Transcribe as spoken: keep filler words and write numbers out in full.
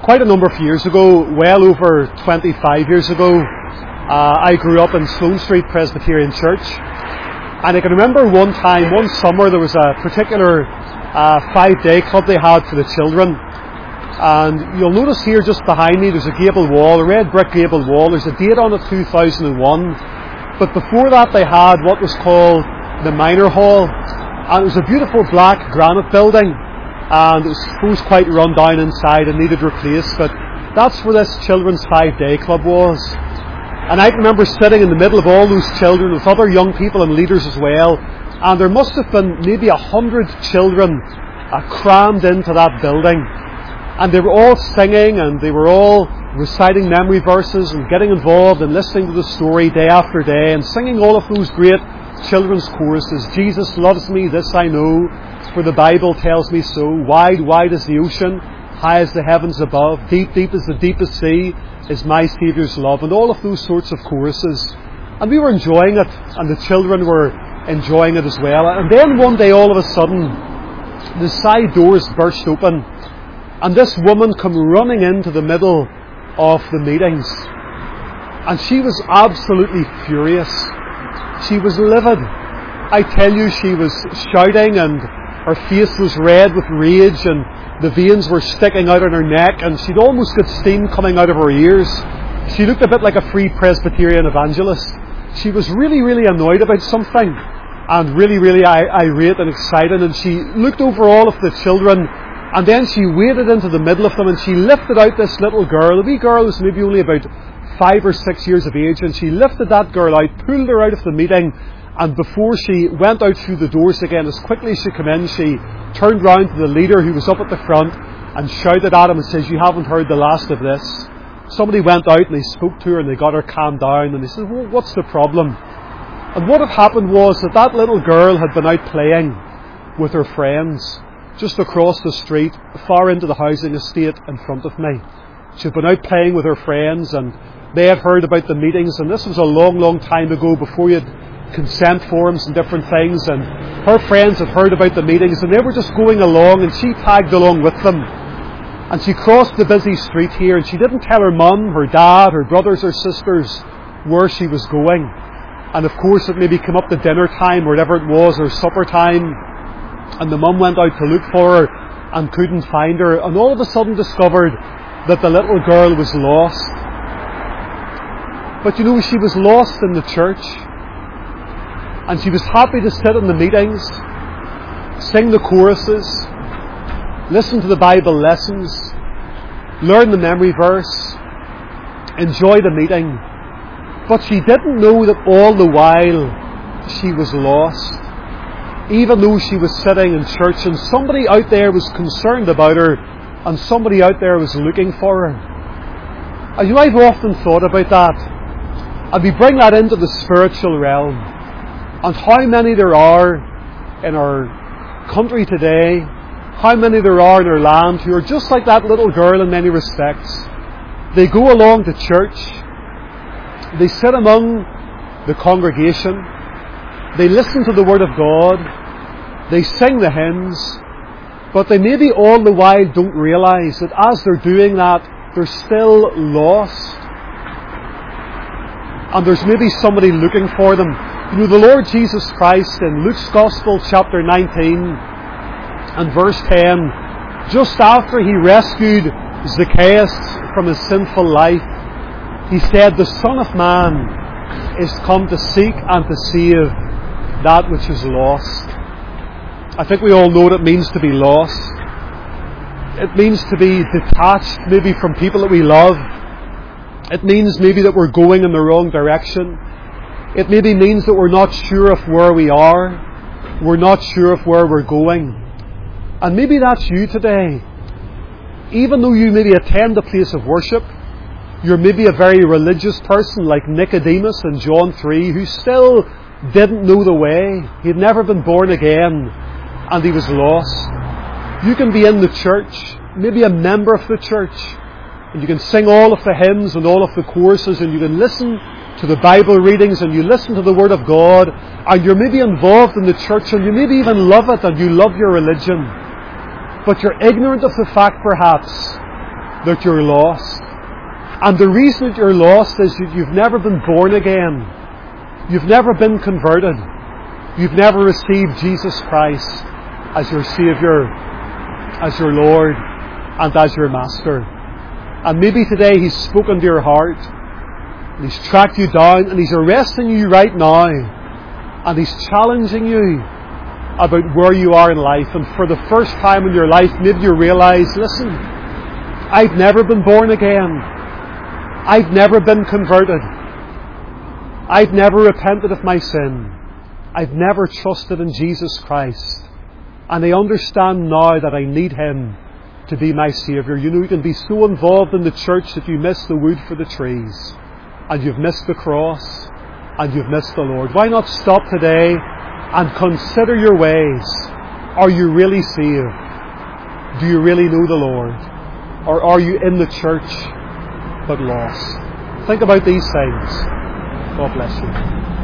quite a number of years ago, well over twenty-five years ago, uh, I grew up in Sloane Street Presbyterian Church. And I can remember one time, one summer, there was a particular uh, five-day club they had for the children. And you'll notice here just behind me, there's a gable wall, a red brick gable wall. There's a date on it, two thousand one. But before that they had what was called the Minor Hall. And it was a beautiful black granite building. And it was supposed quite run down inside and needed replaced. But that's where this children's five-day club was. And I can remember sitting in the middle of all those children with other young people and leaders as well. And there must have been maybe a hundred children uh, crammed into that building. And they were all singing and they were all reciting memory verses and getting involved and listening to the story day after day and singing all of those great children's choruses. Jesus loves me, this I know, for the Bible tells me so. Wide, wide as the ocean, high as the heavens above, deep, deep as the deepest sea is my Saviour's love, and all of those sorts of choruses. And we were enjoying it, and the children were enjoying it as well. And then one day, all of a sudden, the side doors burst open, and this woman come running into the middle of the meetings. And she was absolutely furious. She was livid. I tell you, she was shouting, and her face was red with rage, and the veins were sticking out on her neck, and she'd almost got steam coming out of her ears. She looked a bit like a free Presbyterian evangelist. She was really, really annoyed about something, and really, really irate and excited, and she looked over all of the children, and then she waded into the middle of them, and she lifted out this little girl. A wee girl was maybe only about five or six years of age, and she lifted that girl out, pulled her out of the meeting, and before she went out through the doors again, as quickly as she came in, she turned round to the leader who was up at the front and shouted at him and says, "You haven't heard the last of this." Somebody went out and they spoke to her and they got her calmed down, and they said, "Well, what's the problem?" And what had happened was that that little girl had been out playing with her friends just across the street, far into the housing estate in front of me. She had been out playing with her friends, and they had heard about the meetings, and this was a long, long time ago, before you had consent forms and different things, and her friends had heard about the meetings, and they were just going along, and she tagged along with them. And she crossed the busy street here, and she didn't tell her mum, her dad, her brothers or sisters where she was going. And of course it maybe came up to dinner time, or whatever it was, or supper time, and the mum went out to look for her and couldn't find her, and all of a sudden discovered that the little girl was lost. But you know, she was lost in the church. And she was happy to sit in the meetings, sing the choruses, listen to the Bible lessons, learn the memory verse, enjoy the meeting. But she didn't know that all the while she was lost. Even though she was sitting in church and somebody out there was concerned about her and somebody out there was looking for her. And you know, I've often thought about that. And we bring that into the spiritual realm. And how many there are in our country today, how many there are in our land who are just like that little girl in many respects. They go along to church, they sit among the congregation, they listen to the Word of God, they sing the hymns, but they maybe all the while don't realise that as they're doing that, they're still lost. And there's maybe somebody looking for them. You know, the Lord Jesus Christ in Luke's Gospel, chapter nineteen and verse ten, just after He rescued Zacchaeus from his sinful life, He said, "The Son of Man is come to seek and to save that which is lost." I think we all know what it means to be lost. It means to be detached maybe from people that we love. It means maybe that we're going in the wrong direction. It maybe means that we're not sure of where we are. We're not sure of where we're going. And maybe that's you today. Even though you maybe attend a place of worship, you're maybe a very religious person like Nicodemus in John three, who still didn't know the way. He'd never been born again, and he was lost. You can be in the church, maybe a member of the church, and you can sing all of the hymns and all of the choruses, and you can listen to the Bible readings, and you listen to the Word of God, and you're maybe involved in the church, and you maybe even love it, and you love your religion. But you're ignorant of the fact, perhaps, that you're lost. And the reason that you're lost is that you've never been born again. You've never been converted. You've never received Jesus Christ as your Saviour, as your Lord, and as your Master. And maybe today He's spoken to your heart, and He's tracked you down, and He's arresting you right now, and He's challenging you about where you are in life. And for the first time in your life, maybe you realise, listen, I've never been born again. I've never been converted. I've never repented of my sin. I've never trusted in Jesus Christ. And I understand now that I need Him to be my Saviour. You know, you can be so involved in the church that you miss the wood for the trees. And you've missed the cross. And you've missed the Lord. Why not stop today and consider your ways? Are you really saved? Do you really know the Lord? Or are you in the church but lost? Think about these things. God bless you.